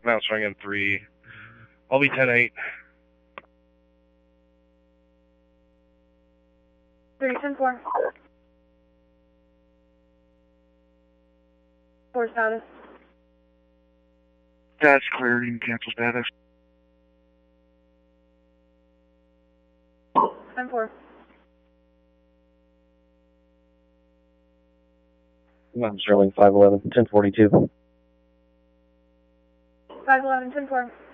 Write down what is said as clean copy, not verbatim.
Now showing in 3. I'll be 10-8. 3-10-4. 4 status. That's cleared. You can cancel status. 10-4. I'm Sterling 511, 1042. 511, 10-4.